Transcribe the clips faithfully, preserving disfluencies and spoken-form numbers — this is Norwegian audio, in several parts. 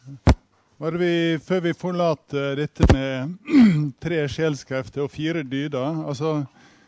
Bare vi, før vi forlater dette med tre sjelskrefter og fire dyder, altså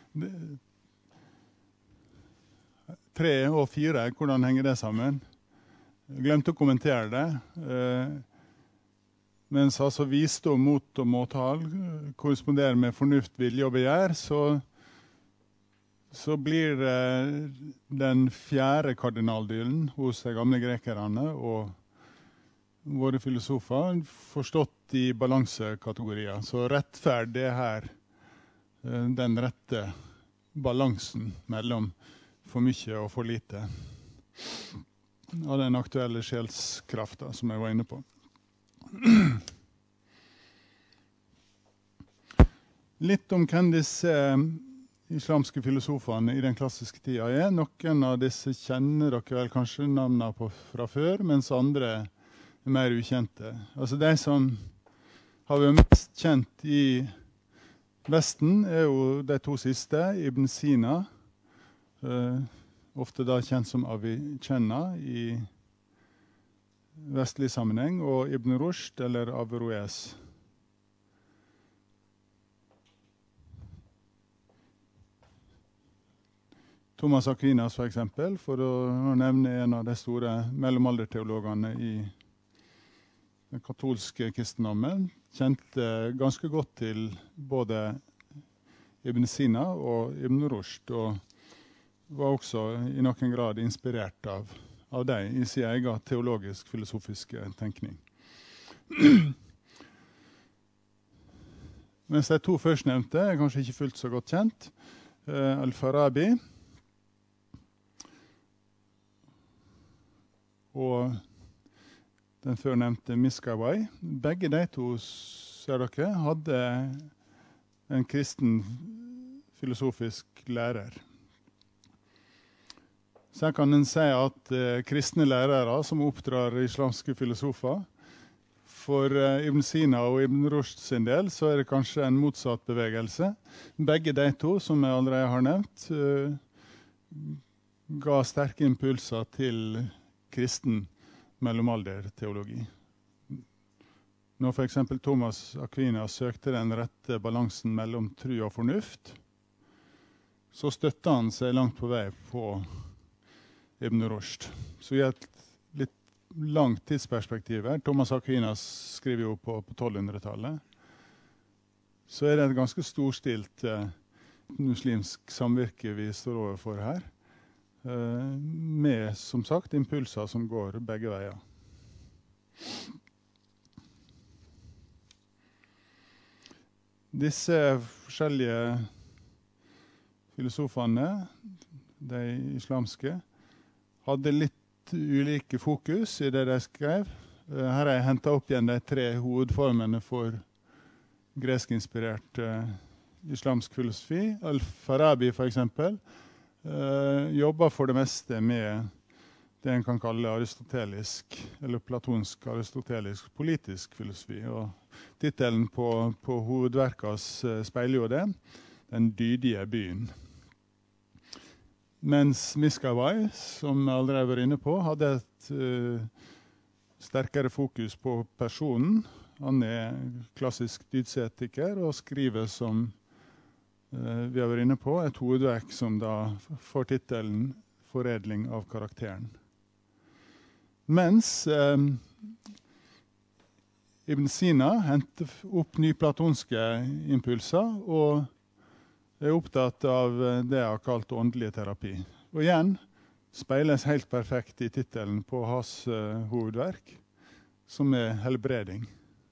tre og fire, hvordan henger det sammen? Jeg glemte å kommentere det. Eh, mens altså visdom, mot og måltall korresponderer med fornuft, vilje og begjær, så, så blir eh, den fjerde kardinaldylen hos de gamle grekerne og våre filosofer forstått i balansekategorier. Så rettferd er her eh, den rette balansen mellom for mye og for lite av den aktuelle sjelskraften som jeg var inne på. Litt om hvem disse islamske filosofene i den klassiske tida er. Noen av disse kjenner dere vel kanskje navnene på fra før, mens andre er mer ukjente. Altså de som har vært mest kjent i Vesten er jo de to siste, Ibn Sina, uh, ofte da kjent som Avicenna i vestlig sammenheng, og Ibn Rushd eller Averroes. Thomas Aquinas for eksempel, for å nevne en av de store mellomalderteologene i den katolske kristendommen, kjente ganske godt til både Ibn Sina og Ibn Rushd, og var også i noen grad inspirert av, av dem i sin egen teologisk-filosofiske tenkning. Mens de to førstnevnte er kanskje ikke fullt så godt kjent. Uh, Al-Farabi og den førnevnte Miskawai. Begge de to, ser dere, hadde en kristen filosofisk lærer. Så her kan en si at eh, kristne lærere som oppdrar islamske filosofer, for eh, Ibn Sina og Ibn Rushd sin del, så er det kanskje en motsatt bevegelse. Begge de to, som jeg allerede har nevnt, eh, ga sterke impulser til kristen mellomalderteologi. Når for eksempel Thomas Aquinas søkte den rette balansen mellom tro og fornuft, så støtte han seg langt på vei på Ibn Rushd. Så i et litt langt tidsperspektiv her, Thomas Aquinas skriver jo på, på tolvhundretallet, så er det et ganske storstilt eh, muslimsk samvirke vi står overfor her, eh, med, som sagt, impulser som går begge veier. Disse forskjellige filosofene, de islamske, hadde litt ulike fokus i det de skrev. Uh, her har jeg hentet opp igjen de tre hovedformene for gresk-inspirert uh, islamsk filosofi. Al-Farabi for eksempel uh, jobber for det meste med det en kan kalle aristotelisk, eller platonsk aristotelisk politisk filosofi. Og titelen på, på hovedverkas uh, speiler jo det, den dydige byen. Mens Miskawai, som jeg allerede var inne på, hadde et uh, sterkere fokus på personen. Han er klassisk dydsetiker og skriver, som uh, vi har vært inne på, et hovedverk som da får titelen Foredling av karakteren. Mens uh, Ibn Sina hentet opp nyplatonske impulser og er opptatt av det jeg har kalt åndelig terapi. Og igjen speiles helt perfekt i titelen på hans uh, hovedverk, som er helbreding.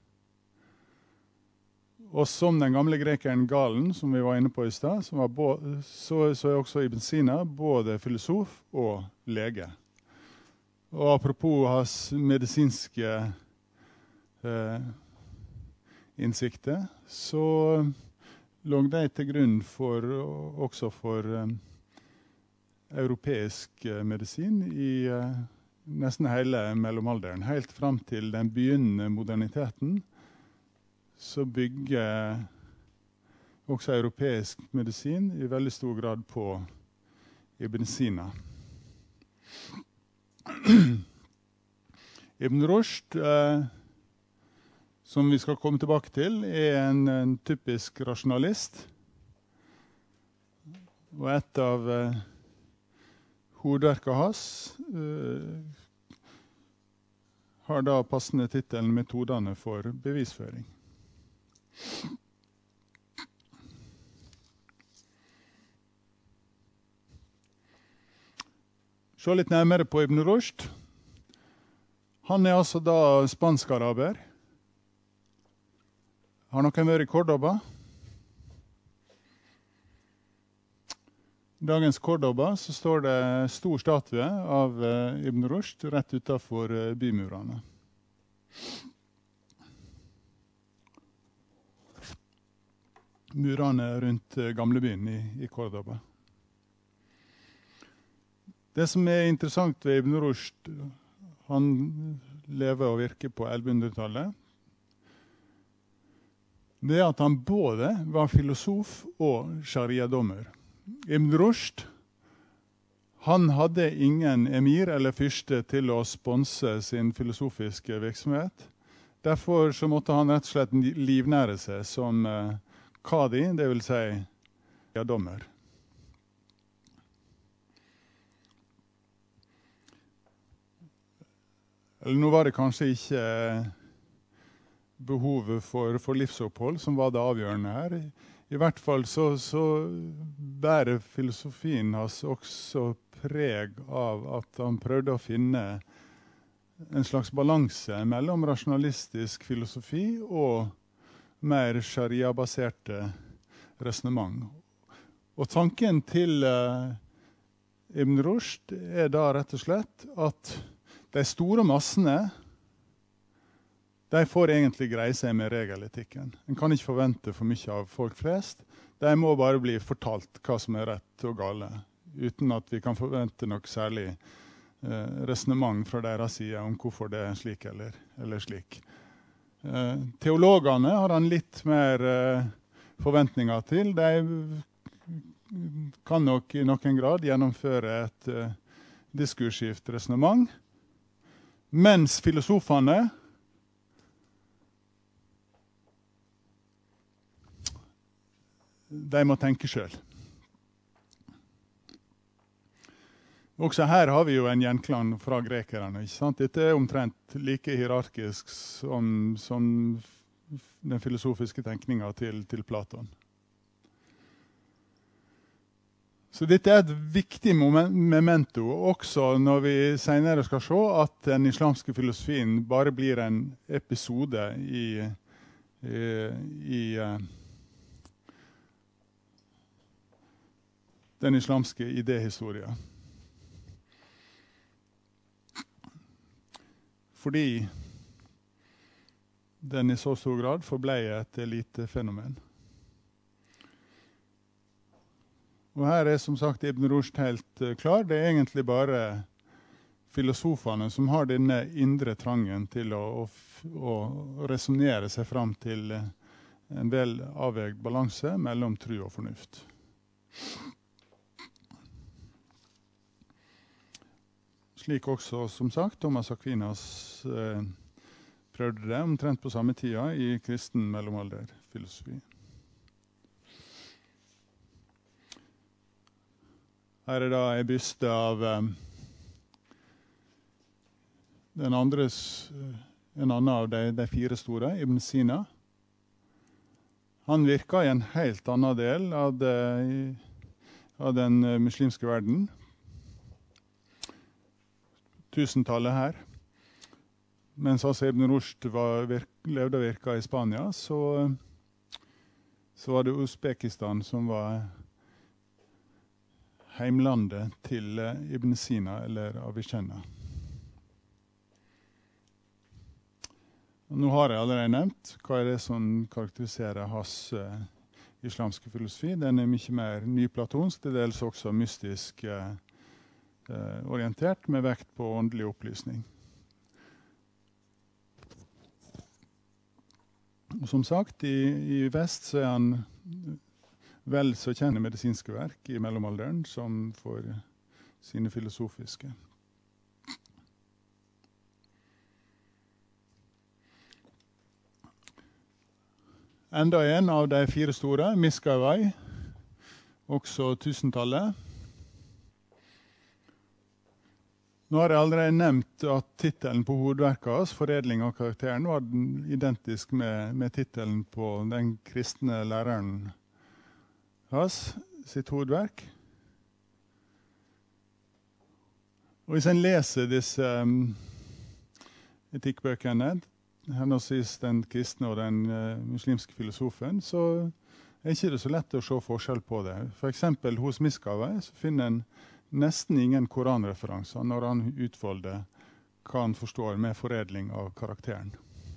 Og som den gamle grekeren Galen, som vi var inne på i sted, som var bo- så, så er også Ibn Sina både filosof og lege. Og apropos hans medisinske uh, innsikter, så lå de til grunn for, også for um, europeisk uh, medisin i uh, nesten hele mellomalderen. Helt fram til den begynnende moderniteten så bygger også europeisk medisin i veldig stor grad på Ibn Sina. Ibn Rushd uh, som vi skal komme tilbake til, er en, en typisk rasjonalist. Og et av eh, hovedverkene hans eh, har da passende titelen «Metodene for bevisføring». Se litt nærmere på Ibn Rushd. Han er altså da spansk-araber. Har noen vært i Cordoba? I dagens Cordoba så står det stor statue av uh, Ibn Rushd rett utenfor uh, bymurene. Murene rundt uh, gamlebyen i, i Cordoba. Det som er interessant ved Ibn Rushd, han lever og virker på ellevehundretallet, det er at han både var filosof og sharia-dommer. Ibn Rushd, han hadde ingen emir eller fyrste til å sponse sin filosofiske virksomhet. Derfor så måtte han rett og slett livnære seg som eh, qadi, det vil si sharia-dommer. Eller nå var det kanskje ikke behovet for, for livsopphold som var det avgjørende her. I hvert fall så, så bærer filosofien hans også preg av at han prøvde å finne en slags balanse mellom rasjonalistisk filosofi og mer sharia-baserte resonemang. Og tanken til uh, Ibn Rushd er da rett og slett at de store massene, de får egentlig greie seg med regeletikken. En kan ikke forvente for mye av folk flest. De må bare bli fortalt hva som er rett og gale, uten at vi kan forvente noe særlig eh, resonemang fra deres side om hvorfor det er slik eller, eller slik. Eh, teologene har han litt mer eh, forventninger til. De kan nok i noen grad gjennomføre et eh, diskursskift resonemang, mens filosofene de må tenke selv. Også her har vi jo en gjenklang fra grekerne, ikke sant? Dette er omtrent like hierarkisk som, som den filosofiske tenkningen til, til Platon. Så dette er et viktig memento, også når vi senere skal se at den islamske filosofien bare blir en episode i, i, i uh, den islamske idéhistorien. Fordi den i så stor grad forble et elitefenomen. Og her er som sagt Ibn Rushd helt uh, klar. Det er egentlig bare filosofene som har denne indre trangen til å, å, å resonere seg fram til uh, en vel avvegd balanse mellom tro og fornuft. Slik også, som sagt, Thomas Aquinas uh, prøvde det omtrent på samme tida i kristen mellomalderfilosofi. Her er da en byste av um, den andres, en annen av de, de fire store, Ibn Sina. Han virka i en helt annen del av, det, av den uh, muslimske verden. Tusentallet her. Mens altså Ibn Rushd var, virk, levde og virka i Spania, så, så var det Uzbekistan som var heimlandet til Ibn Sina eller Avicenna. Nå har jeg allerede nevnt hva er det som karakteriserer hans uh, islamske filosofi. Den er mye mer nyplatonsk, til dels også mystisk uh, uh, orientert, med vekt på åndelig opplysning. Og som sagt, i, i vest så er han vel så kjenne medisinske verk i mellomalderen som for sine filosofiske. Enda en av de fire store, Miskawai, også tusentallet. Nå har jeg allerede nevnt at titelen på hovedverket hans, Foredling av karakteren, var den identisk med, med titelen på den kristne læreren hans, sitt hovedverk. Og hvis en leser disse um, etikkbøkene, henholdsvis den kristne og den uh, muslimske filosofen, så er ikke det så lett å se forskjell på det. For eksempel hos Miskawai så finner en nesten ingen koranreferanser når han utfolder hva han forstår med foredling av karakteren.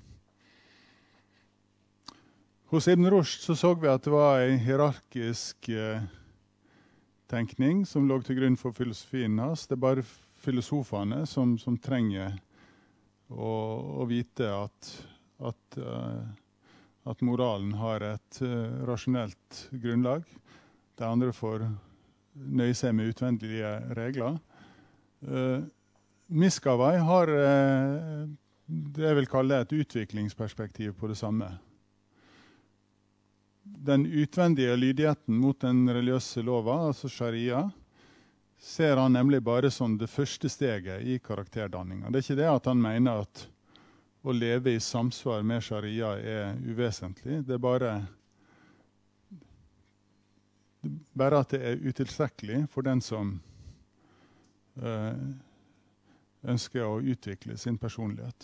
Hos Ibn Rushd så, så vi at det var en hierarkisk uh, tenkning som lå til grunn for filosofien hans. Det er bare filosofene som, som trenger å, å vite at, at, uh, at moralen har et uh, rasjonelt grunnlag. Det andre får nøye seg med utvendige regler. Uh, Miskawai har uh, det jeg vil kalle et utviklingsperspektiv på det samme. Den utvendige lydigheten mot den religiøse lova, altså sharia, ser han nemlig bare som det første steget i karakterdanninga. Det er ikke det at han mener at å leve i samsvar med sharia er uvesentlig. Det er bare, bare at det er utilstrekkelig for den som uh, ønsker å utvikle sin personlighet.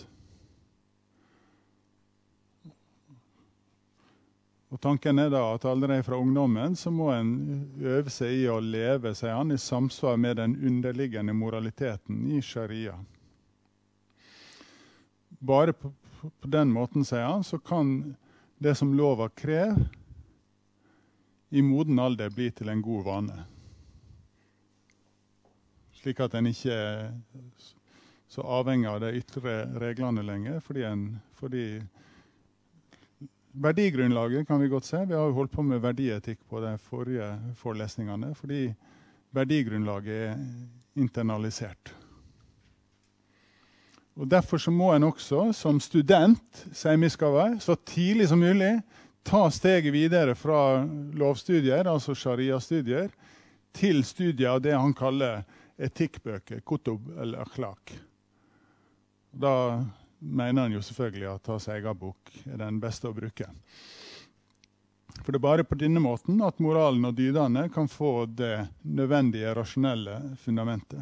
Og tanken er da at allerede fra ungdommen så må en øve seg i å leve, sier han, i samsvar med den underliggende moraliteten i sharia. Bare på, på den måten, sier han, så kan det som lova krev i moden alder bli til en god vane. Slik at en ikke er så avhengig av de ytre reglene lenger, fordi, en, fordi verdigrunnlaget kan vi godt se. Vi har jo holdt på med verdietikk på de forrige forelesningene, fordi verdigrunnlaget er internalisert. Og derfor så må en også som student, sier Miskawai, så tidlig som mulig ta steget videre fra lovstudier, altså sharia-studier, til studier av det han kaller etikkbøker, kutub eller akhlaq. Da mener han jo selvfølgelig at hans egen bok er den beste å bruke. For det er bare på denne måten at moralen og dydene kan få det nødvendige rasjonelle fundamentet.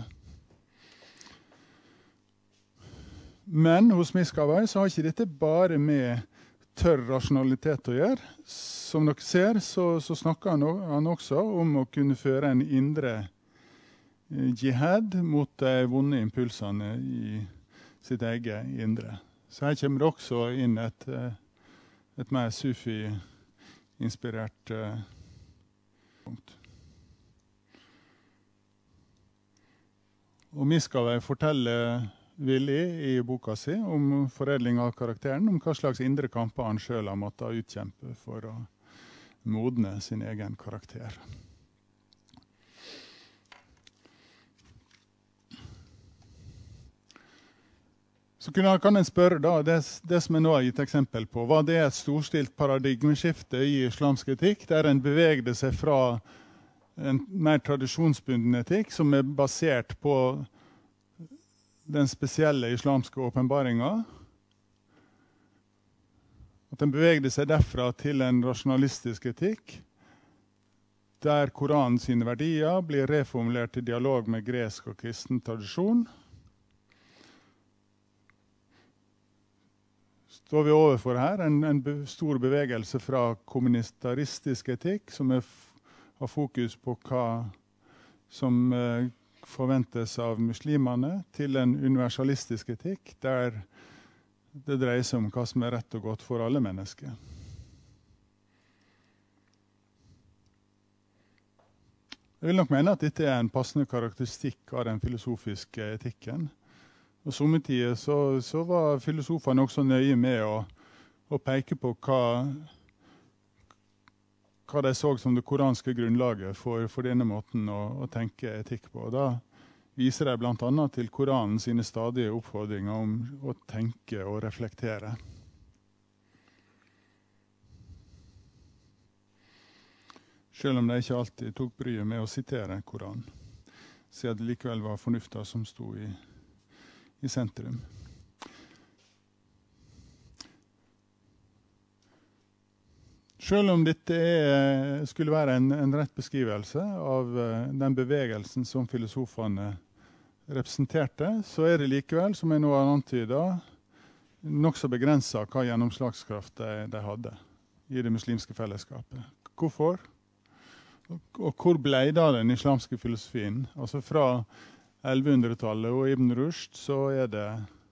Men hos Miskawai så har ikke dette bare med tørr rasjonalitet å gjøre. Som dere ser så, så snakker han, han også om å kunne føre en indre jihad mot de vonde impulsene i sitt eget indre. Så her kommer det også inn et, et mer sufi-inspirert uh, punkt. Og Miskawai forteller villig i boka si om foredling av karakteren, om hva slags indre kamper han selv har måttet utkjempe for å modne sin egen karakter. Så kan en spørre da, det, det som jeg nå har gitt eksempel på, var det et storstilt paradigmeskifte i islamsk etikk, der en bevegde seg fra en mer tradisjonsbunden etikk, som er basert på den spesielle islamske åpenbaringen. At en bevegde seg derfra til en rasjonalistisk etikk, der Koranen sine verdier blir reformulert i dialog med gresk og kristen tradisjon. Står vi overfor her en, en be, stor bevegelse fra kommunitaristisk etikk, som er f, har fokus på hva som eh, forventes av muslimene, til en universalistisk etikk, der det dreier seg om hva som er rett og godt for alle mennesker. Jeg vil nok mene at dette er en passende karakteristikk av den filosofiske etikken. Og somme tider så, så var filosofene også nøye med å, å peke på hva, hva de så som det koranske grunnlaget for, for denne måten å, å tenke etikk på. Og da viser de blant annet til Koranen sine stadige oppfordringer om å tenke og reflektere. selv om de ikke alltid tok bryet med å sitere Koran, siden det likevel var fornufta som sto i, i sentrum. Selv om dette er, skulle være en, en rett beskrivelse av uh, den bevegelsen som filosofene representerte, så er det likevel, som jeg nå har antydet, nok så begrenset hva gjennomslagskraft de, de hadde i det muslimske fellesskapet. Hvorfor? Og, og hvor ble da den islamske filosofien? Altså fra ellevehundretallet og Ibn Rushd så er det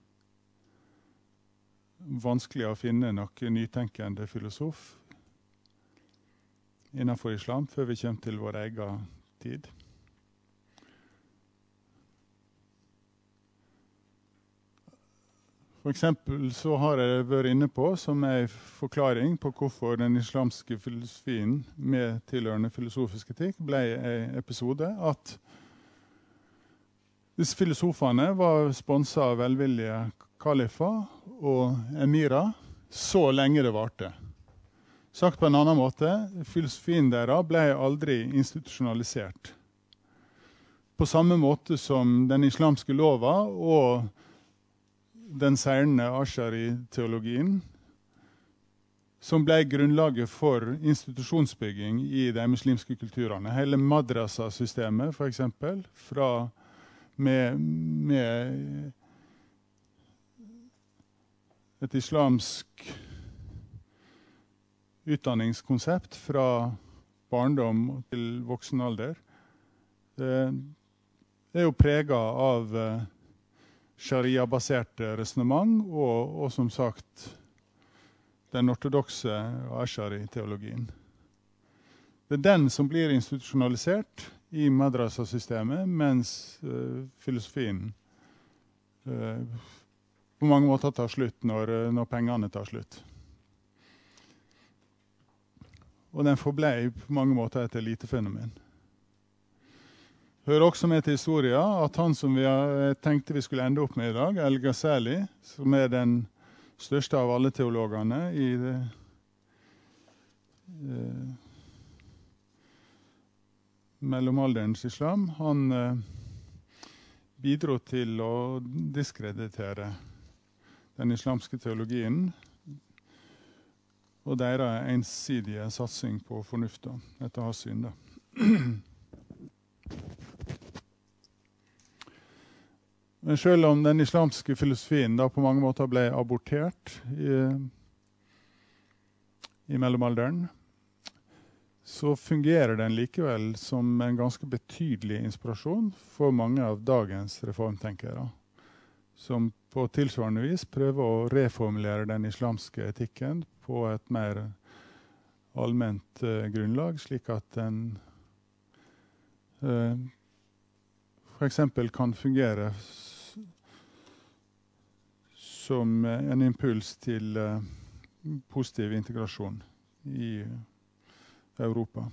vanskelig å finne noen nytenkende filosof innenfor islam, før vi kommer til vår egen tid. For eksempel så har jeg vært inne på, som en forklaring på hvorfor den islamske filosofien med tilhørende filosofisk etikk ble en episode, at disse filosofene var sponset av velvillige kalifer og emirer så lenge det varte. Sagt på en annen måte, filosofien deres ble aldri institusjonalisert. På samme måte som den islamske lova og den seirende Ashari-teologien, som ble grunnlaget for institusjonsbygging i de muslimske kulturene. Hele madrasa-systemet, for eksempel, fra med, med et islamsk utdanningskonsept fra barndom til voksen alder, det er jo preget av sharia-baserte resonemang og, og som sagt den ortodokse Ashari-teologien. Det er den som blir institusjonalisert i madrasa-systemet, mens uh, filosofien uh, på mange måter tar slutt når, når pengene tar slutt. Og den forblei på mange måter et elitefenomen. Hører også med til historien at han som vi tenkte vi skulle ende opp med i dag, El-Ghazali, som er den største av alle teologene i det, eh, mellomalderens islam, han eh, bidro til å diskreditere den islamske teologien og deres ensidige satsing på fornufta, etter hans syn. Men selv om den islamske filosofien da på mange måter ble abortert i, i mellomalderen, så fungerer den likevel som en ganske betydelig inspirasjon for mange av dagens reformtenkere, som på tilsvarende vis prøver å reformulere den islamske etikken på et mer allment uh, grunnlag, slik at den uh, for eksempel kan fungere s- som en impuls til uh, positiv integrasjon i Europa.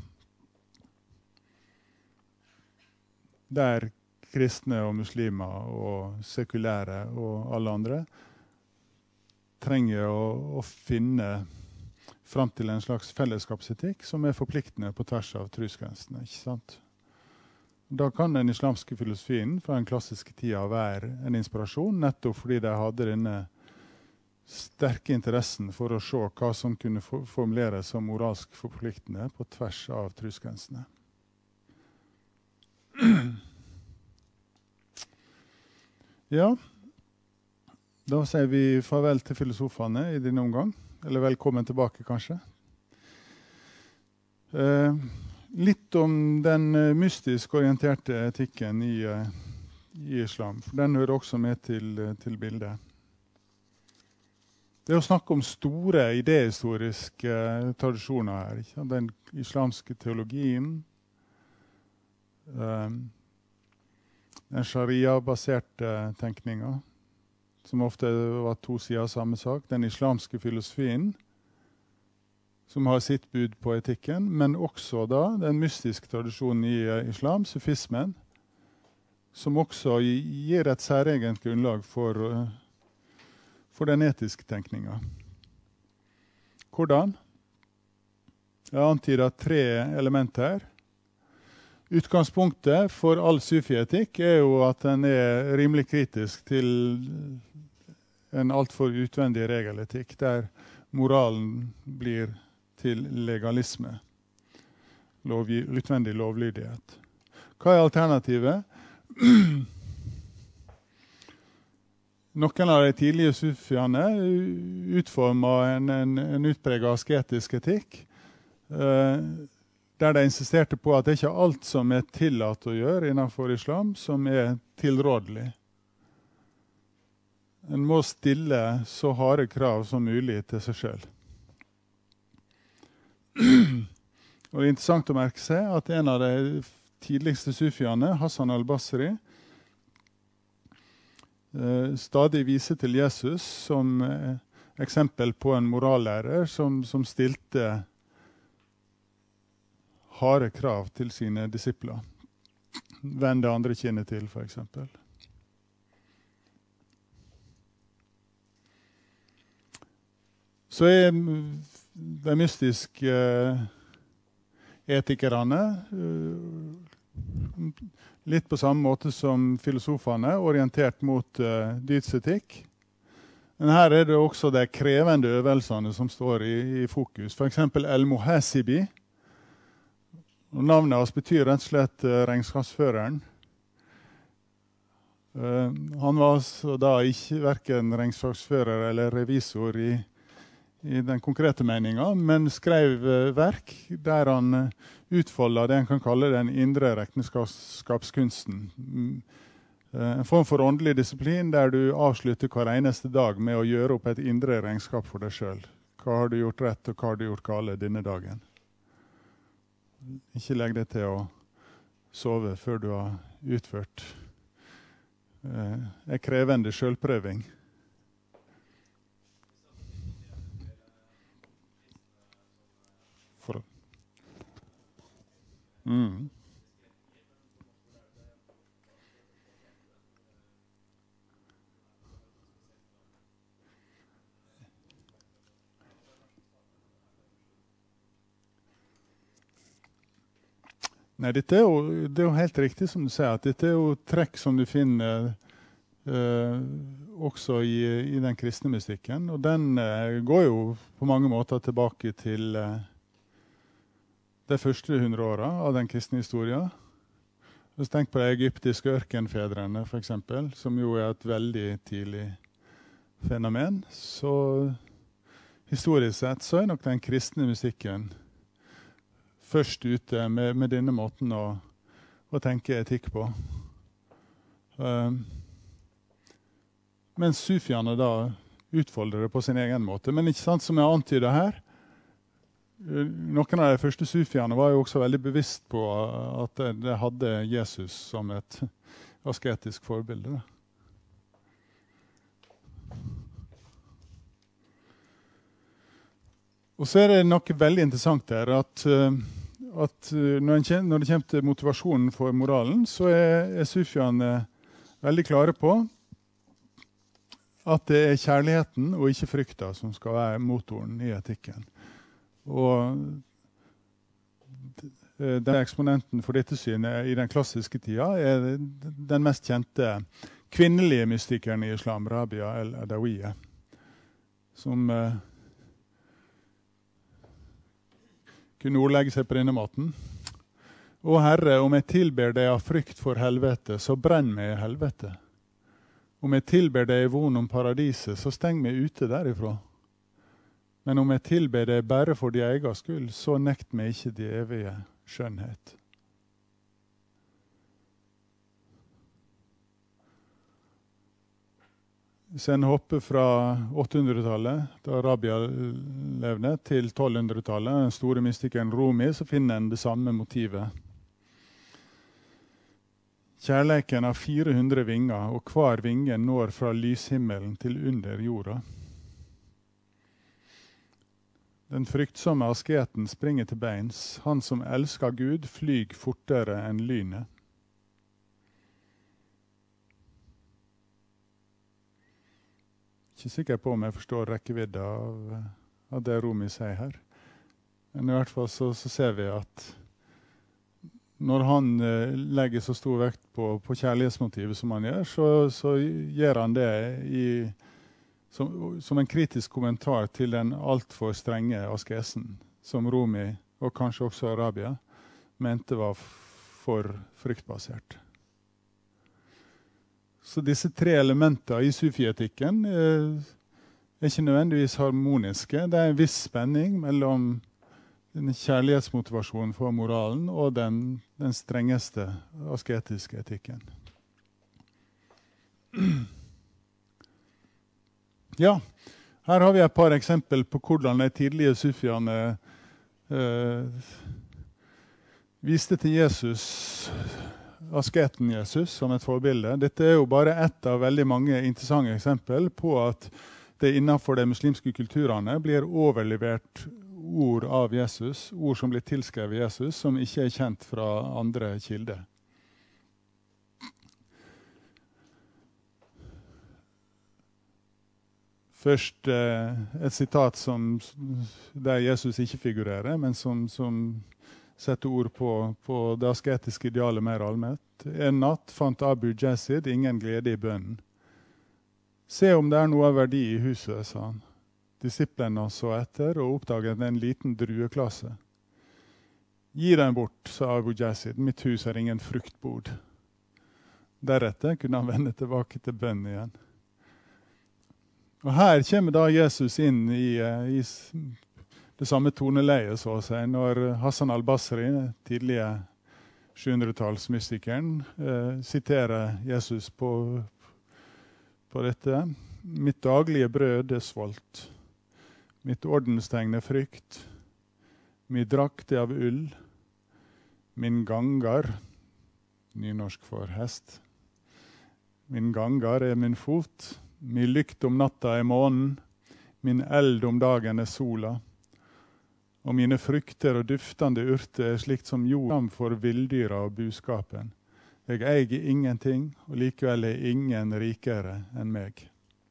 Der kristne og muslimer og sekulære og alle andre trenger å, å finne frem til en slags fellesskapsetikk som er forpliktende på tvers av trosgrensene, ikke sant? Da kan den islamske filosofien fra den klassiske tida være en inspirasjon, nettopp fordi de hadde denne sterke interessen for å se hva som kunne for- formuleres som moralsk forpliktende på tvers av trosgrensene. Ja, da sier vi farvel til filosofene i denne omgang, eller velkommen tilbake kanskje. Eh, litt om den eh, mystisk orienterte etikken i, eh, i islam, for den hører også med til, eh, til bildet. Det er å snakke om store idehistoriske eh, tradisjoner her, ikke? Den islamske teologien, eh, den sharia-baserte tenkninga, som ofte var to sider av samme sak, den islamske filosofien, som har sitt bud på etikken, men også da den mystiske tradisjonen i uh, islam, sufismen, som også gi- gir et særegent grunnlag for, uh, for den etiske tenkninga. Hvordan? Jeg antyder tre elementer her. Utgangspunktet for all sufietikk er jo at den er rimelig kritisk til en alt for utvendig regeletikk, der moralen blir til legalisme, lovgi, utvendig lovlydighet. Hva er alternativet? Noen av de tidlige sufiene utformet en, en, en utpreget asketisk etikk, eh, der de insisterte på at det ikke er alt som er tillatt å gjøre innenfor islam, som er tilrådelig. En må stille så harde krav som mulig til seg selv. Og det er interessant å merke seg at en av de tidligste sufiene, Hassan al-Basri, eh, stadig viser til Jesus som eh, eksempel på en morallærer som, som stilte harde krav til sine disipler. Vend det andre kinnet til, for eksempel. Så er de mystiske uh, etikerne uh, litt på samme måte som filosofene, orientert mot uh, dydsetikk. Men her er det også de krevende øvelsene som står i, i fokus. For eksempel El-Muhasibi. Og navnet hans betyr rett og slett uh, regnskapsføreren. Uh, han var altså da ikke hverken regnskapsfører eller revisor i i den konkrete meningen, men skrev uh, verk der han uh, utfoldet det en kan kalle den indre regnskapskunsten. Mm. Uh, en form for åndelig disiplin der du avslutter hver eneste dag med å gjøre opp et indre regnskap for deg selv. Hva har du gjort rett, og hva har du gjort gale denne dagen? Ikke legg deg til å sove før du har utført uh, en krevende selvprøving. For. Mm. Nei, dette er jo, det er jo helt riktig som du sier, at dette er jo trekk som du finner eh, også i, i den kristne mystikken, og den eh, går jo på mange måter tilbake til eh, de første hundre årene av den kristne historien. Hvis du tenker på de egyptiske ørkenfedrene, for eksempel, som jo er et veldig tidlig fenomen, så historisk sett så er nok den kristne mystikken først ute med, med denne måten å, å tenke etikk på. Um, mens sufiene da utfolder det på sin egen måte. Men ikke sant, som jeg antyder her, noen av de første sufiene var jo også veldig bevisst på at de hadde Jesus som et asketisk forbilde. Og så er det noe veldig interessant der, at, at når, en kjem, når det kommer til motivasjonen for moralen, så er, er sufiene veldig klare på at det er kjærligheten og ikke frykta som skal være motoren i etikken. Og den eksponenten for dette synet i den klassiske tida er den mest kjente kvinnelige mystikeren i islam, Rabia el-Adawiyya, som uh, kunne ordlegge seg på denne måten. Å Herre, om jeg tilber deg av frykt for helvete, så brenn meg i helvete. Om jeg tilber deg i von om paradiset, så steng meg ute derifra. Men om jeg tilber deg bare for de egen skyld, så nekt meg ikke de evige skjønnhet. Hvis en hopper fra åttehundretallet, da Rabia levde, til tolvhundretallet, den store mystikeren Rumi, så finner en det samme motivet. Kjærleiken har fire hundre vinger, og hver vinge når fra lyshimmelen til under jorda. Den fryktsomme asketen springer til beins. Han som elsker Gud flyg fortere enn lynet. Ikke sikker på om jeg forstår rekkevidden av, av det Rumi sier her. Men i hvert fall så, så ser vi at når han eh, legger så stor vekt på, på kjærlighetsmotivet som han gjør, så, så gjør han det i, som, som en kritisk kommentar til den alt for strenge askesen som Rumi, og kanskje også Arabia, mente var for fruktbasert. Så disse tre elementene i sufietikken eh, er ikke nødvendigvis harmoniske. Det er en viss spenning mellom den kjærlighetsmotivasjonen for moralen og den, den strengeste asketiske etikken. Ja, her har vi et par eksempel på hvordan de tidlige sufiene eh, viste til Jesus, asketen Jesus, som et forbilde. Dette er jo bare ett av veldig mange interessante eksempel på at det innenfor de muslimske kulturene blir overlevert ord av Jesus, ord som blir tilskrevet Jesus, som ikke er kjent fra andre kilder. Først eh, et sitat som, der Jesus ikke figurerer, men som, som setter ord på, på det asketiske idealet mer allment. En natt fant Abu Jasid ingen glede i bønnen. Se om det er noe verdi i huset, sa han. Disiplene så etter og oppdaget en liten drueklasse. Gi den bort, sa Abu Jasid. Mitt hus er ingen fruktbod. Deretter kunne han vende tilbake til bønn igjen. Og her kommer da Jesus inn i, i det samme toneleiet, så å si, når Hassan al-Basri, tidlige sjuhundretallsmystikeren, eh, siterer Jesus på, på dette. Mitt daglige brød er svolt. Mitt ordenstegn er frykt. Min drakt er av ull. Min gangar, nynorsk for hest. Min gangar er min fot. Min lykt om natta er månen. Min eld om dagen er sola. Og mine frukter og duftende urter er slikt som jord for villdyra og buskapen. Jeg eier ingenting, og likevel er ingen rikere enn meg.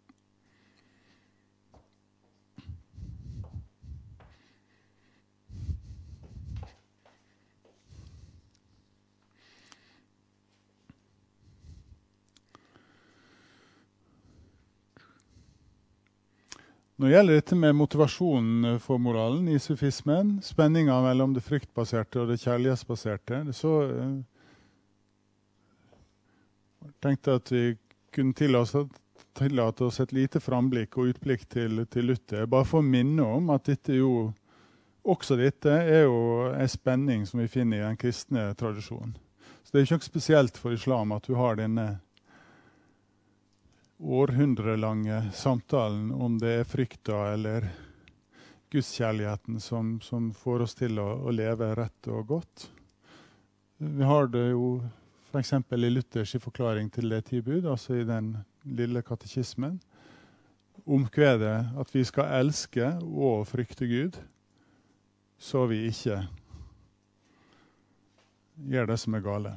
Når det gjelder dette med motivasjonen for moralen i sufismen, spenninga mellom det fruktbaserte og det kjærlighetsbaserte, så uh, tenkte jeg at vi kunne tillate, tillate oss et lite framblikk og utblikk til, til Luther. Bare for å minne om at dette jo, også dette er jo en spenning som vi finner i den kristne tradisjonen. Så det er ikke spesielt for islam at du har denne århundrelange samtalen om det er frykta eller gudskjærligheten som, som får oss til å, å leve rett og godt. Vi har det jo for eksempel i Luthers forklaring til det tilbud, altså i den lille katekismen, omkvedet at vi skal elske og frykte Gud, så vi ikke gjør det som er gale.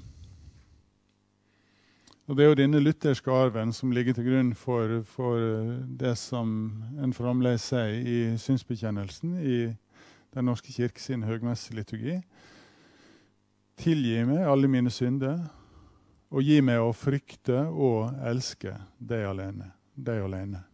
Og det er jo denne lutherske arven som ligger til grunn for, for det som en fremdeles sier i synsbekjennelsen i den norske kirke sin høgmesseliturgi. Tilgi meg alle mine synder, og gi meg å frykte og elske deg alene. Deg alene.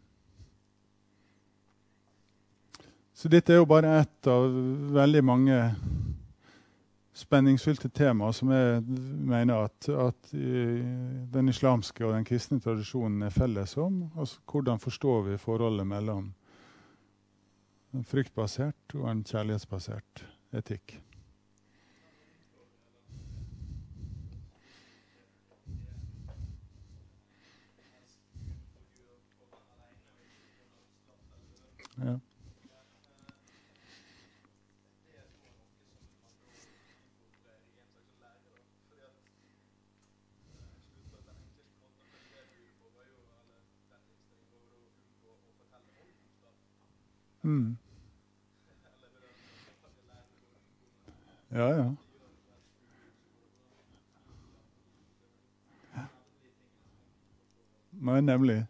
Så dette er jo bare ett av veldig mange spenningsfylte tema som jeg mener at, at den islamske og den kristne tradisjonen er felles om. Altså, hvordan forstår vi forholdet mellom en fruktbasert og en kjærlighetsbasert etikk? Ja. Mm. Ja, ja. Nei, nemlig.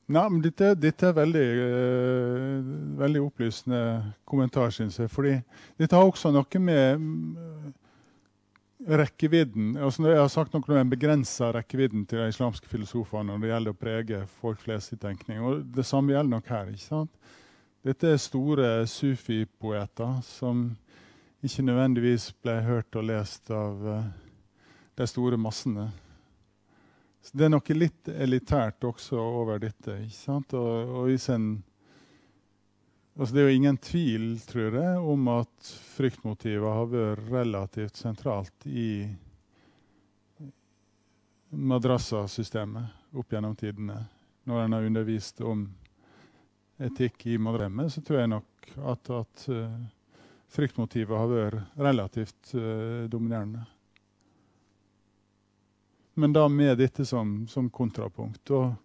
Nei, men dette, dette er veldig, uh, veldig opplysende kommentar, synes jeg. Fordi dette har også noe med um, rekkevidden. Altså, jeg har sagt noe om den begrenset rekkevidden til de islamske filosofene når det gjelder å prege folk flest i tenkning. Og det samme gjelder nok her, ikke sant? Dette er store sufi-poeter som ikke nødvendigvis ble hørt og lest av uh, de store massene. Så det er noe litt elitært også over dette, ikke sant? Og, og hvis en, altså det er jo ingen tvil, tror jeg, om at fryktmotivet har vært relativt sentralt i madrassa-systemet opp gjennom tidene. Når en har undervist om etikk i madramme, så tror jeg nok at, at uh, fryktmotivet har vært relativt uh, dominerende. Men da med dette som, som kontrapunkt. Og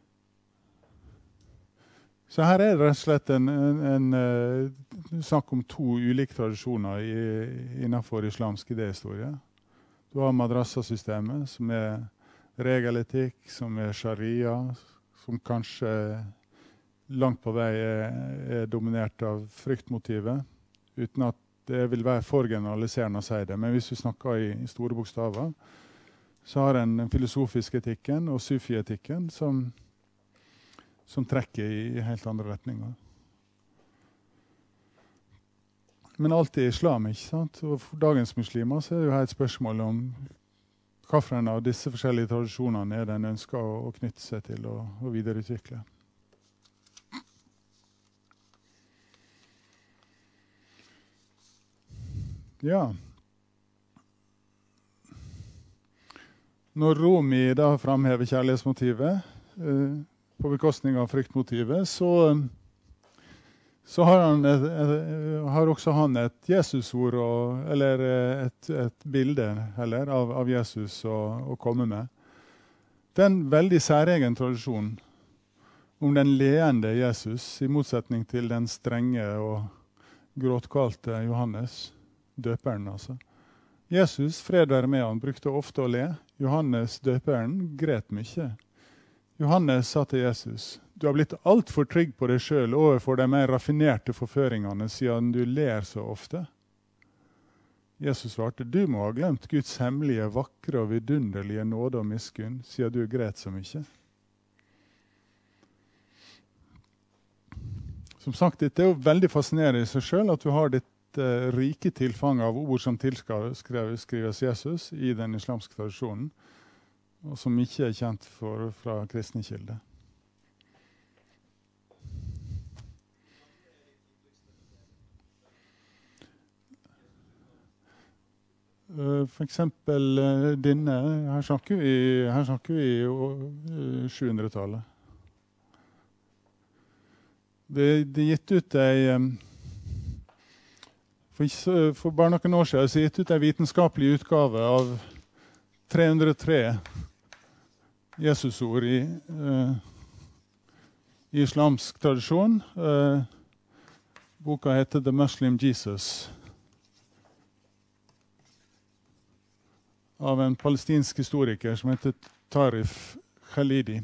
så her er det rett og slett en, en, en uh, snakk om to ulike tradisjoner i, innenfor islamsk idéhistorie. Du har madrassa-systemet, som er regeletikk, som er sharia, som kanskje langt på vei er, er dominert av fryktmotivet, uten at det vil være for generaliserende å si det. Men hvis vi snakker i, i store bokstaver, så har en den filosofiske etikken og sufi-etikken som, som trekker i helt andre retninger. Men alt er islam, ikke sant? Og for dagens muslimer så er det jo her et spørsmål om hvilken av disse forskjellige tradisjonene er den ønsker å, å knytte seg til og, og videreutvikle. Ja. Når Rumi da framhever kjærlighetsmotivet eh, på bekostning av fryktmotivet, så, så har, han et, et, har også han et Jesusord, og, eller et, et bilde heller, av, av Jesus å, å komme med. Det er en veldig særegen tradisjon om den leende Jesus, i motsetning til den strenge og gråtkvalte Johannes, døperen altså. Jesus, fred være med han, brukte ofte å le. Johannes, døperen, gret mye. Johannes sa til Jesus, du har blitt alt for trygg på deg selv overfor de mer raffinerte forføringene, siden du ler så ofte. Jesus svarte, du må ha glemt Guds hemmelige, vakre og vidunderlige nåde og miskunn, siden du gret så mye. Som sagt, dette er jo veldig fascinerende i seg selv, at du har ditt uh, rike tilfang av ord som tilskrives Jesus i den islamske tradisjonen, og som ikke er kjent for, fra kristne kilder. Uh, for eksempel uh, denne, her snakker vi, her snakker vi uh, sjuhundretallet. Det, det er gitt ut ei, um, for, ikke, for bare noen år siden, så er gitt ut en vitenskapelig utgave av tre hundre og tre Jesusord i, uh, i islamsk tradisjon. Uh, boka heter The Muslim Jesus, av en palestinsk historiker som heter Tarif Khalidi.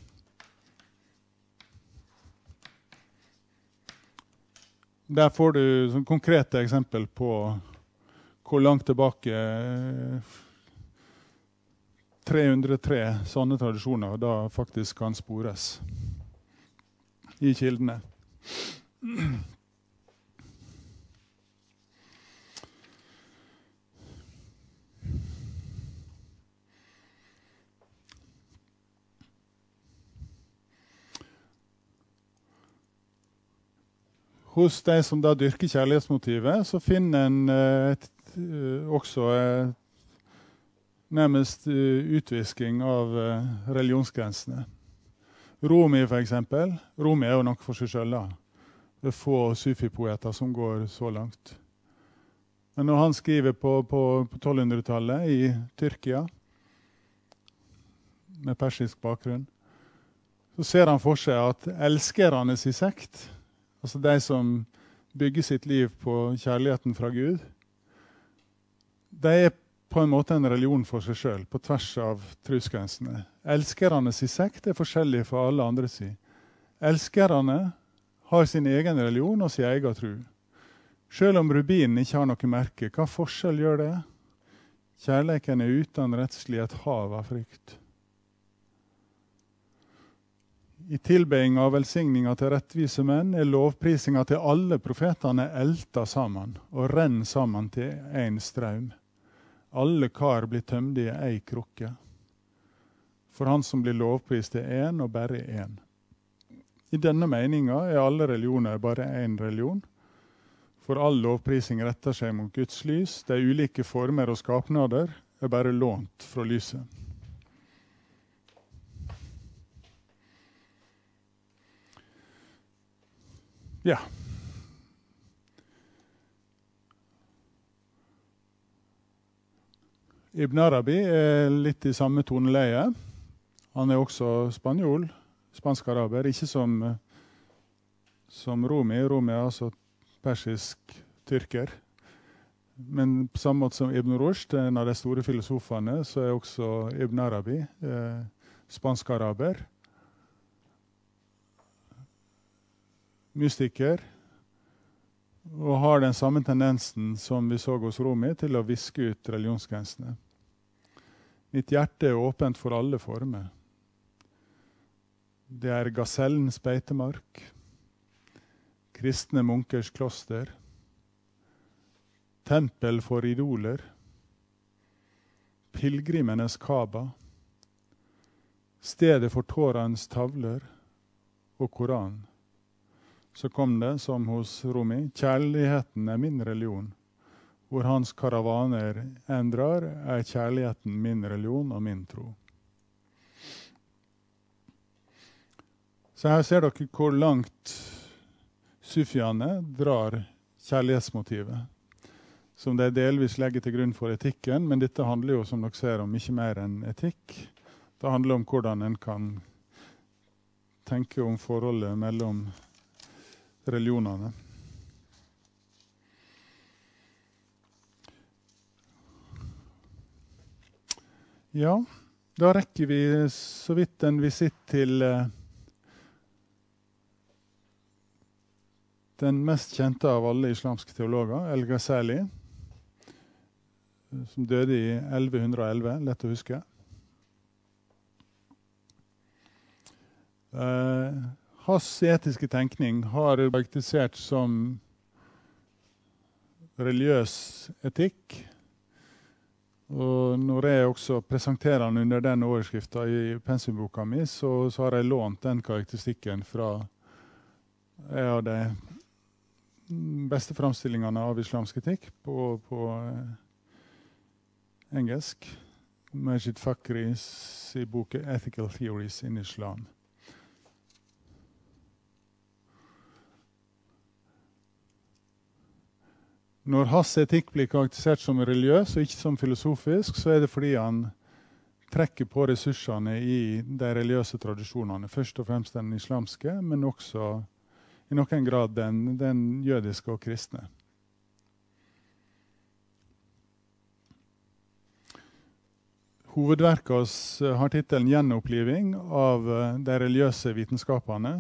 Der får du sånn konkrete eksempel på hvor langt tilbake tre hundre og tre sånne tradisjoner da faktisk kan spores i kildene. Hos de som da dyrker kjærlighetsmotivet, så finner en et, også et, nærmest utvisking av religionsgrensene. Rumi for eksempel. Rumi er jo nok for seg selv da. Det er få sufi-poeter som går så langt. Men når han skriver på, på, på tolvhundretallet i Tyrkia, med persisk bakgrunn, så ser han for seg at elskernes i sekt, altså de som bygger sitt liv på kjærligheten fra Gud, de er på en måte en religion for seg selv, på tvers av trosgrensene. Elskernes i sekt er forskjellige fra alle andre si. Elskerne har sin egen religion og sin egen tro. Selv om rubinen ikke har noe merke, hva forskjell gjør det? Kjærleiken er uten rettslig et hav av frykt. I tilbeding av velsigninga til rettvise menn er lovprisinga til alle profetene elta sammen og renn sammen til en strøm. Alle kar blir tømd i ei krukke. For han som blir lovprist er en og bare en. I denne meninga er alle religioner bare en religion. For all lovprising retter seg mot Guds lys. De ulike former og skapnader er bare lånt fra lyset. Ja. Ibn Arabi er litt i samme toneleie. Han er også spanjol, spansk-araber, ikke som, som Rumi. Rumi er altså persisk tyrker. Men på samme måte som Ibn Rushd, en av de store filosofene, så er også Ibn Arabi eh, spansk-araber. Mystiker, og har den samme tendensen som vi så hos Rumi til å viske ut religionsgrensene. Mitt hjerte er åpent for alle former. Det er gasellens beitemark, kristne munkers kloster, tempel for idoler, pilgrimenes Kaaba, stedet for Torans tavler og Koran. Så kom det, som hos Rumi, kjærligheten er min religion. Hvor hans karavaner endrer, er kjærligheten min religion og min tro. Så her ser dere hvor langt sufiane drar kjærlighetsmotivet, som de delvis legger til grunn for etikken, men dette handler jo, som dere ser, om mye mer enn etikk. Det handler om hvordan en kan tenke om forholdet mellom religionene. Ja, da rekker vi så vidt en visitt til uh, den mest kjente av alle islamske teologer, El-Ghazali, som døde i elleve elleve, lett å huske. Uh, Hans etiske tenkning har karakterisert som religiøs etikk. Og når jeg også presenterer han under den overskriften i pensumboka mi, så, så har jeg lånt den karakteristikken fra en av de beste framstillingene av islamsk etikk på, på eh, engelsk. Majid Fakhris i boken Ethical Theories in Islam. Når hans etikk blir karakterisert som religiøs og ikke som filosofisk, så er det fordi han trekker på ressursene i de religiøse tradisjonene. Først og fremst den islamske, men også i noen grad den, den jødiske og kristne. Hovedverket oss har titelen «Gjenoppliving av de religiøse vitenskapene».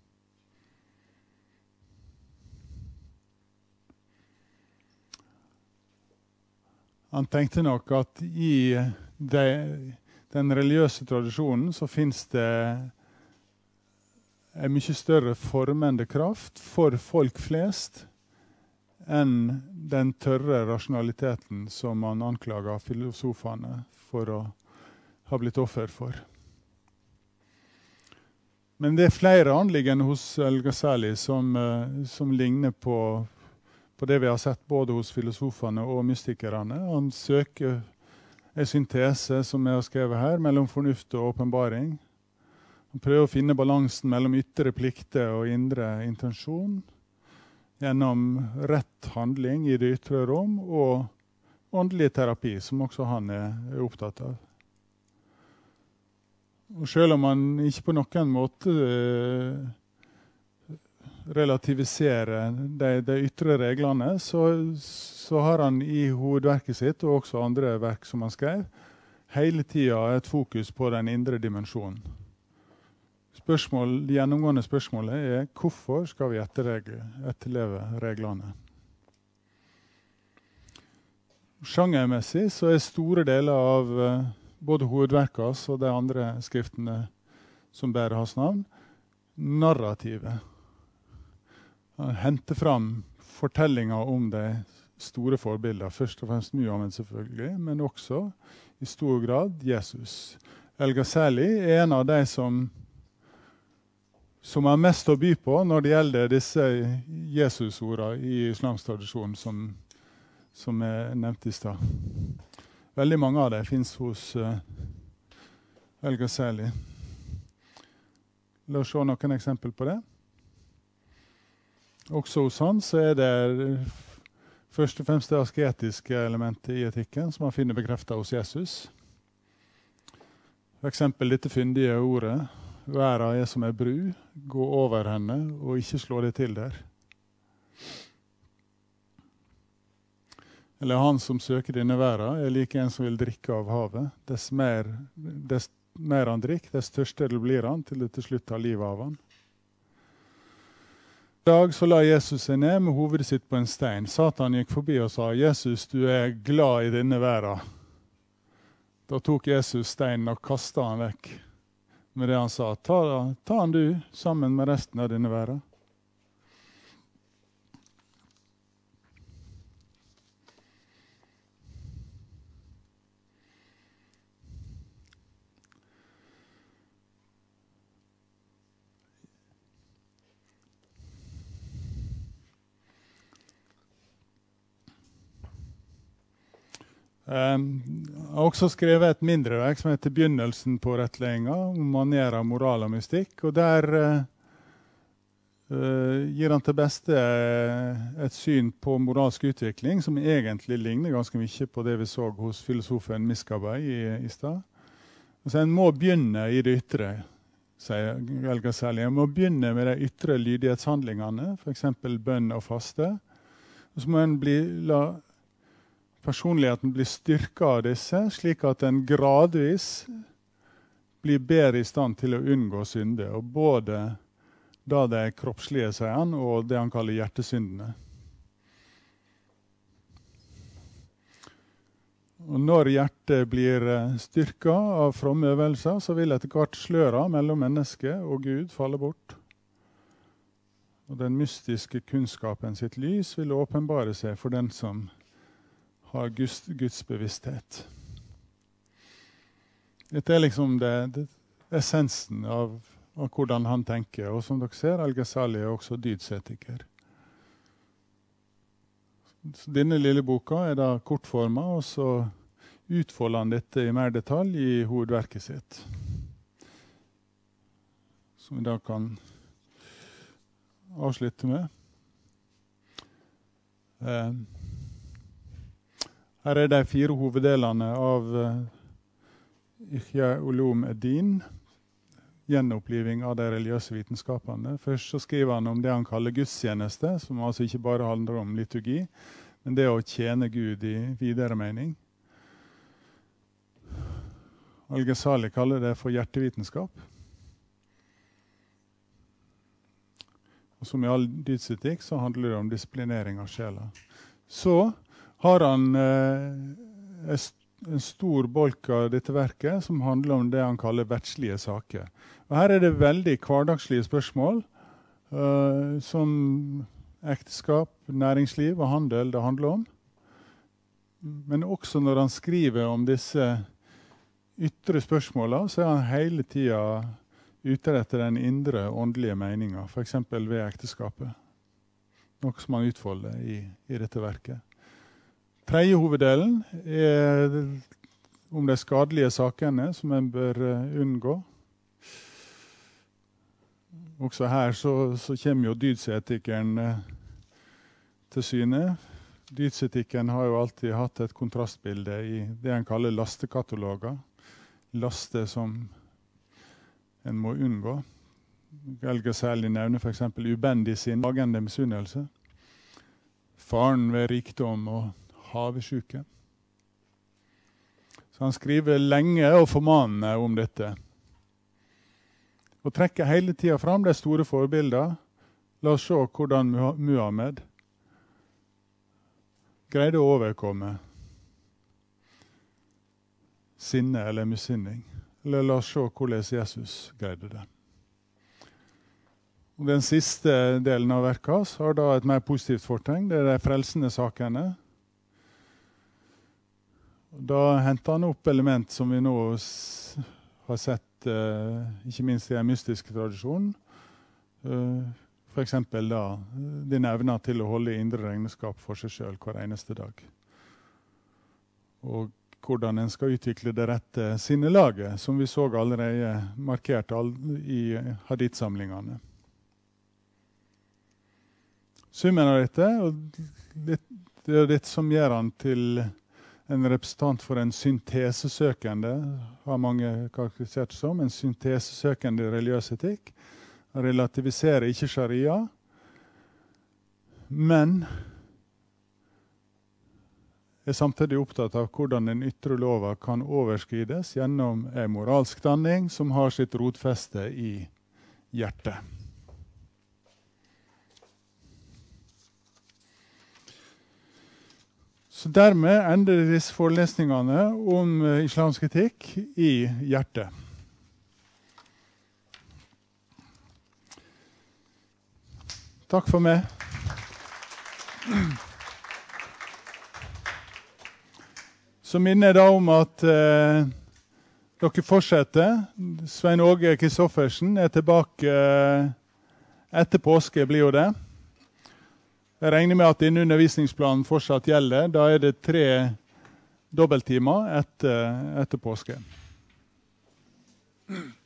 Han tenkte nok at i de, den religiøse tradisjonen så finnes det en mye større formende kraft for folk flest enn den tørre rasjonaliteten som han anklager filosofene for å ha blitt offer for. Men det er flere anliggende hos El-Ghazali som, som ligner på på det vi har sett både hos filosofene og mystikerne. Han søker en syntese, som jeg har skrevet her, mellom fornuft og åpenbaring. Han prøver å finne balansen mellom ytre plikter og indre intensjon, gjennom rett handling i det ytre rom, og åndelig terapi, som også han er, er opptatt av. Og selv om han ikke på noen måte eh, relativisere de, de ytre reglene, så, så har han i hovedverket sitt, og også andre verk som han skrev, hele tiden et fokus på den indre dimensjonen. spørsmål, det gjennomgående spørsmålet er hvorfor skal vi etterleve reglene? Sjangermessig så er store deler av uh, både hovedverkene og de andre skriftene som bærer hans navn, narrative. Han henter fram fortellinger om de store forbilder, først og fremst Muhammed selvfølgelig, men også i stor grad Jesus. El-Ghazali er en av de som, som har mest å by på når det gjelder disse Jesus-ordene i islamsk tradisjon, som, som jeg nevnte i sted. Veldig mange av dem finnes hos uh, El-Ghazali. La oss se noen eksempel på det. Også hos han så er det først og fremst det asketiske elementet i etikken som man finner bekreftet hos Jesus. For eksempel dette fyndige ordet, verden er som en bru, gå over henne og ikke slå det til der. Eller han som søker denne verden er like en som vil drikke av havet. Dess mer, dess mer han drikker, dess tørstere blir han til det til slutt tar livet av han. I dag så la Jesus seg ned med hovedet sitt på en stein. Satan gikk forbi og sa, Jesus, du er glad i denne verden. Da tok Jesus steinen og kastet han vekk. Med det han sa, ta, ta han du sammen med resten av denne verden. Um, jeg har også skrevet et mindre verk som heter Begynnelsen på rettledninga, om manerer, moral og mystikk, og der uh, uh, gir han til beste et syn på moralsk utvikling som egentlig ligner ganske mye på det vi så hos filosofen Miskabay i, i sted. Altså, en må begynne i det ytre, sier El-Ghazali. En må begynne med de ytre lydighetshandlingene, for eksempel bønn og faste, og så må en bli la personligheten blir styrket av disse, slik at den gradvis blir bedre i stand til å unngå synde, og både da det er kroppslige, sier han, og det han kaller hjertesyndene. Og når hjertet blir styrket av fromme øvelser, så vil etter hvert sløra mellom menneske og Gud falle bort. Og den mystiske kunnskapen sitt lys vil åpenbare seg for den som har Guds, Guds bevissthet. Dette er liksom det, det essensen av, av hvordan han tenker. Og som dere ser, El-Ghazali er også dydsetiker. Så denne lille boka er da kortformet, og så utfolder han dette i mer detalj i hovedverket sitt. Som vi da kan avslutte med. Eh, Her er de fire hoveddelene av uh, Ihya Ulum Eddin, gjenoppliving av de religiøse vitenskapene. Først så skriver han om det han kaller gudstjeneste, som altså ikke bare handler om liturgi, men det å tjene Gud i videre mening. El-Ghazali kaller det for hjertevitenskap. Og som i all dydsetikk så handler det om disiplinering av sjela. Så har han eh, en stor bolk av dette verket som handler om det han kaller verdslige saker. Og her er det veldig hverdagslige spørsmål, eh, som ekteskap, næringsliv og handel det handler om. Men også når han skriver om disse ytre spørsmålene, så er han hele tiden ute etter den indre åndelige meningen, for eksempel ved ekteskapet. Noe som han utfolder i, i dette verket. Tredje hoveddelen er om de skadelige sakene som en bør unngå. Også her så, så kommer jo dydsetikeren til syne. Dydsetikeren har jo alltid hatt et kontrastbilde i det han kaller lastekataloger. Laste som en må unngå. El-Ghazali nevner for eksempel ubendig sinn, agende misunnelse, faren ved rikdom og havesjuke. Så han skriver lenge og formanende om dette. Og trekker hele tiden fram de store forbildene. La oss se hvordan Muhammed greide å overkomme sinne eller misunning. Eller la oss se hvordan Jesus greide det. Og den siste delen av verket hans har da et mer positivt fortegn. Det er de frelsende sakene. Da henter han opp element som vi nå har sett, uh, ikke minst i den mystiske tradisjonen. Uh, for eksempel da, din evne til å holde indre regnskap for seg selv hver eneste dag. Og hvordan en skal utvikle det rette sinnelaget, som vi så allerede markert i hadith-samlingene. Summen av dette, og det er det som gjør han til en representant for en syntesesøkende, har mange karakterisert som en syntesesøkende religiøs etikk. Han relativiserer ikke sharia, men er samtidig opptatt av hvordan den ytre lova kan overskrides gjennom en moralsk danning som har sitt rotfeste i hjertet. Så dermed ender disse forelesningene om islamsk etikk i hjertet. Takk for meg. Så minner jeg da om at eh, dere fortsetter. Svein Åge Kristoffersen er tilbake eh, etter påske, blir jo det. Jeg regner med at denne undervisningsplanen fortsatt gjelder. Da er det tre dobbelttimer etter, etter påske.